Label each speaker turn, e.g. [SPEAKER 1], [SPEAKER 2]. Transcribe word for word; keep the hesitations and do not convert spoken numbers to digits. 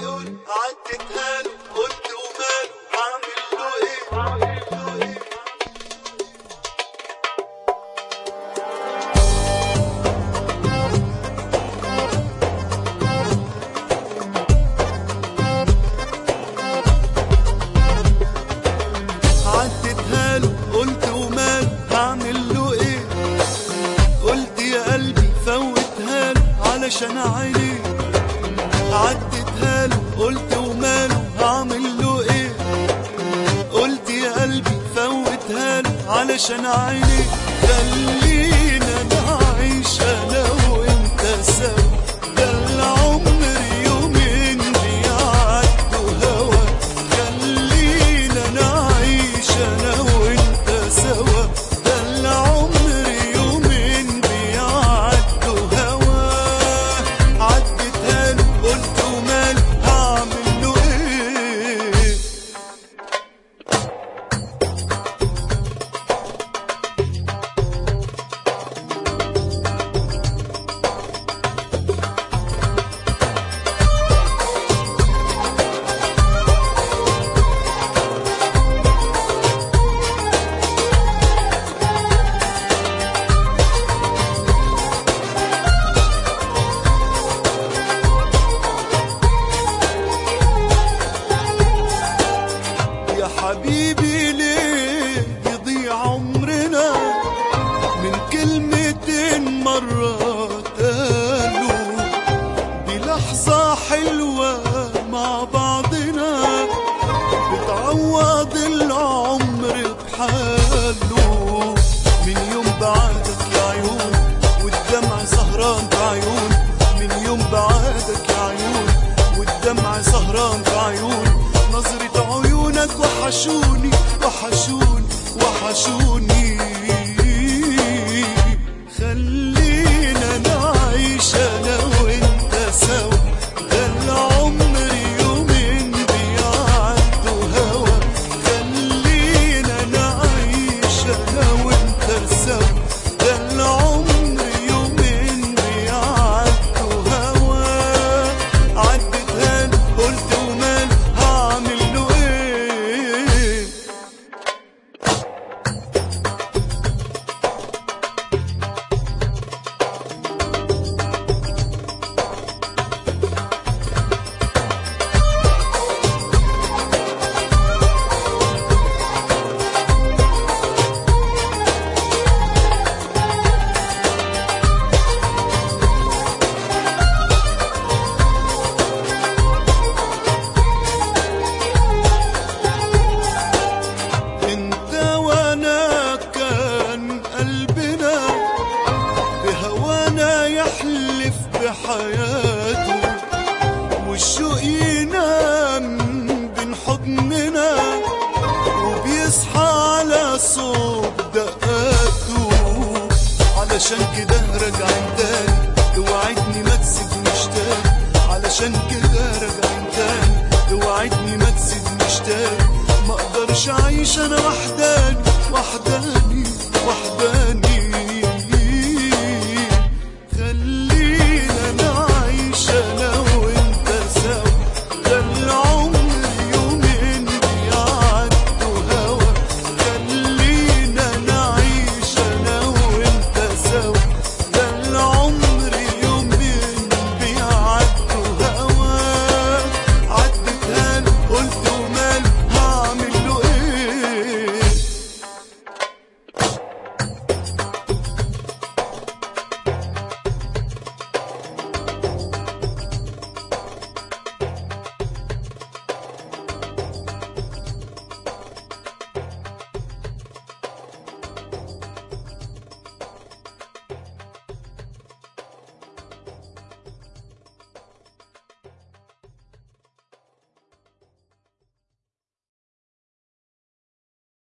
[SPEAKER 1] عدتها له قلت وماله هعمل له ايه. عدتها له قلت وماله هعمل له ايه. قلت يا قلبي فوتها له علشان عينيه. عدتها له قلت وماله هعمل له ايه. قلت يا قلبي فوتها له علشان عينيه. خلينا نعيش انا وانت سوا، ده العمر يومين بيعدوا هوا. خلينا نعيش انا وانت سوا، ده العمر يومين بيعدوا هوا. عدتها له قلت وماله هعمل له ايه. يا حبيبي ليه يضيع عمرنا من كلمتين مرة قالوا. دي لحظة حلوة مع بعضنا بتعوض العمر بحاله. من يوم بعدك يا عيون والدمع سهران في عيون. من يوم بعدك يا عيون والدمع سهران في عيون. نظرة عيونك وحشوني وحشوني وحشوني. خلينا نعيش انا وانت سوا، ده العمر يومين بيعدوا هوا. خلينا نعيش انا وانت سوا، ده العمر يومين بيعدوا هوا. عدتها له قلت وماله هعمل له ايه. انت وانا كان قلبنا بهوانا يحلف بحياته. والشوق ينام بين حضننا وبيصحى على صوت دقاته. علشان كده راجعين تاني اوعدني ما تسيبنيش تاني. علشان كده راجعين تاني اوعدني ما تسيبنيش تاني. ما اقدرش اعيش انا وحدي